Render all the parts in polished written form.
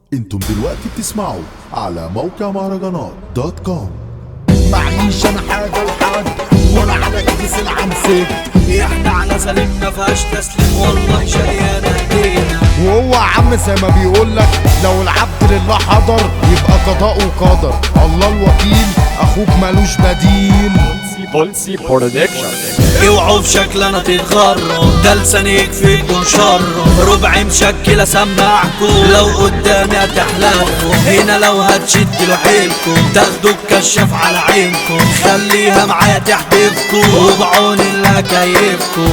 انتم دلوقتي بتسمعوا على موقع مهرجانات دوت كوم. معيش انا حاجه لحد ولا على ايدي سلعه مسك. احنا على سليم مفيهاش تسليم والله شقيانة ايدينا. وهو عم زي ما بيقولك لو العبد لله حضر يبقى قضاءه قدر. الله الوكيل اخوك مالوش بديل. بولسي برودكشن. اوعوا في شكلنا تتغروا ده لسانيك فيكم شر. ربع مشكلة سمعكم لو قدامي هتحلقوا. هنا لو هتشدلوا حيلكم تاخدوا الكشاف على عينكم. خليها معايا تحدفكم وبعون اللي هكيفكم.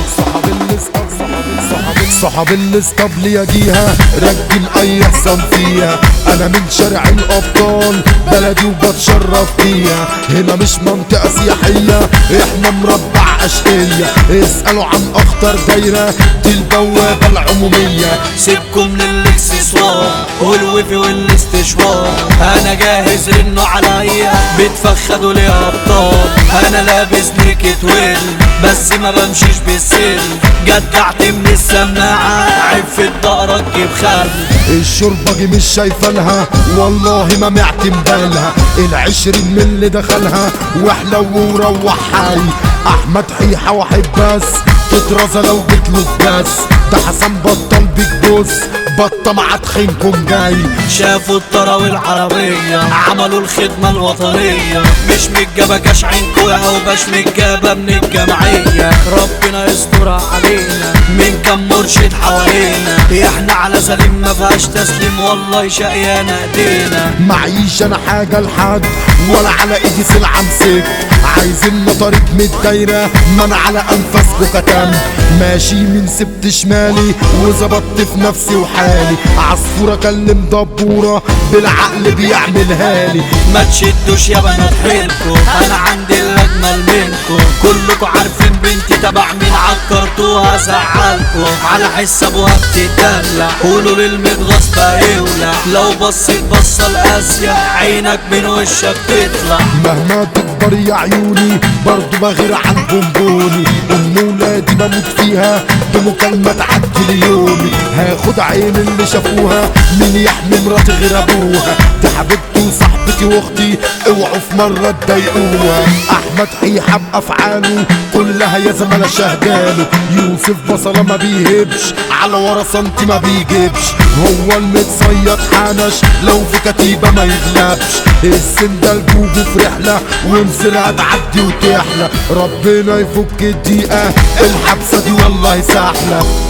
صحاب الاسطبل يجيها رجل اي حصان فيها. انا من شارع الابطال بلدي وبتشرف فيها. هنا مش منطقة سياحية احنا مربع اشقية. اسألوا عن اخطر دايرة دي البوابة العمومية. سيبكم للاكسسوار والوفي والاستشوار. انا جاهز رنوا عليا بتفخدوا لي ابطال. انا لابس نيكت ويل بس ما بمشيش بالسل. جدعت من السماعة عيب في الدقرة تجيب خل. الشربة مش شايفة لها والله ما معتم بالها. العشرين من اللي دخلها واحلى وروح حي. احمد حيحة واحد بس تترزى لو جيتله بس. ده حسن بطل بيك بوس بطة مع تخينكم جاي. شافوا الطراوي العربية عملوا الخدمة الوطنية. مش متجابة كاش عينكوا يا وباش متجابة من الجمعية. ربنا يسترها علينا من كم مرشد حوالينا. احنا على سليم مفيهاش تسليم والله شقيانة ايدينا. معيش انا حاجة لحد ولا على ايدي سلعة مسك. عايزين طريق من الدايرة ما انا على انفاسكوا كتم. ماشي من سبت شمالي وظبطت في نفسي وحالي. عصفورة كلم دبورة بالعقل بيعملها لي. ما تشدوش يا بنات حيلكوا انا عندي الاجمل منكوا. كلكوا عارفين بنتي تبع مين عكرتوها زعلكوا. على حسابها بتتدلع قولوا للمتغص يولع. لو بصيت بصة لآسيا عينك من وشك تطلع. مهما تكبر يا عيوني برضو بغير عن بونبوني. ام ولادي بموت فيها بمكالمة تعدي يومي. هاخد عين اللي شافوها مين يحمي مراتي غير ابوها. دي حبيبتي وصاحبتي واختي اوعوا في مرة تضايقوها. احمد حيحة بافعاله كلها يا زملاء شهداله. يوسف بصلة ما بيهبش على ورا سنتي ما بيجيبش. هو المتصيد حنش لو في كتيبة ما يغلبش. السندال جوجو في رحلة ومسرها تعدي وتحلى. ربنا يفك الدقيقة الحبسة دي والله سهلة.